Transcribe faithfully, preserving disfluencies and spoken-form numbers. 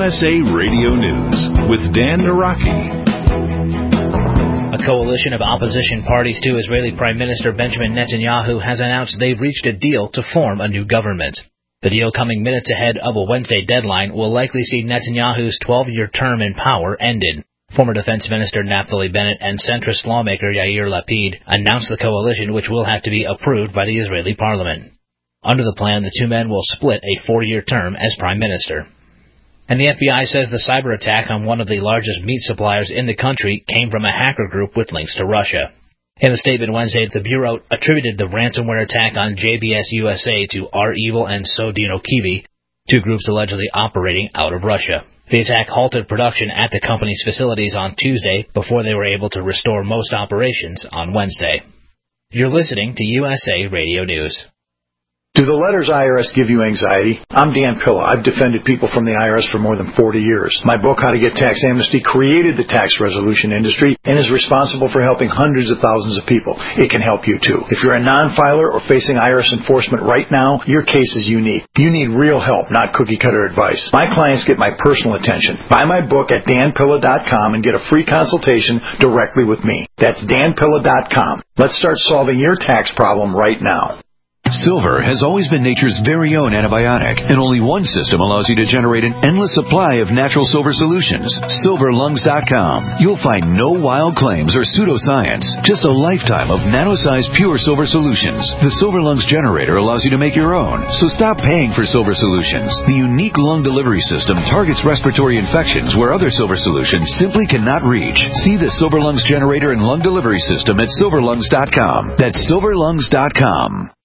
S A Radio News with Dan Naraki. A coalition of opposition parties to Israeli Prime Minister Benjamin Netanyahu has announced they've reached a deal to form a new government. The deal, coming minutes ahead of a Wednesday deadline, will likely see Netanyahu's twelve-year term in power ended. Former Defense Minister Naftali Bennett and centrist lawmaker Yair Lapid announced the coalition, which will have to be approved by the Israeli parliament. Under the plan, the two men will split a four-year term as Prime Minister. And the F B I says the cyber attack on one of the largest meat suppliers in the country came from a hacker group with links to Russia. In a statement Wednesday, the Bureau attributed the ransomware attack on J B S U S A to R-Evil and Sodino Kivi, two groups allegedly operating out of Russia. The attack halted production at the company's facilities on Tuesday before they were able to restore most operations on Wednesday. You're listening to U S A Radio News. Do the letters I R S give you anxiety? I'm Dan Pilla. I've defended people from the I R S for more than forty years. My book, How to Get Tax Amnesty, created the tax resolution industry and is responsible for helping hundreds of thousands of people. It can help you, too. If you're a non-filer or facing I R S enforcement right now, your case is unique. You need real help, not cookie-cutter advice. My clients get my personal attention. Buy my book at dan pilla dot com and get a free consultation directly with me. That's dan pilla dot com. Let's start solving your tax problem right now. Silver has always been nature's very own antibiotic, and only one system allows you to generate an endless supply of natural silver solutions. silver lungs dot com. You'll find no wild claims or pseudoscience, just a lifetime of nano-sized pure silver solutions. The Silver Lungs generator allows you to make your own, so stop paying for silver solutions. The unique lung delivery system targets respiratory infections where other silver solutions simply cannot reach. See the Silver Lungs generator and lung delivery system at silver lungs dot com. That's silver lungs dot com.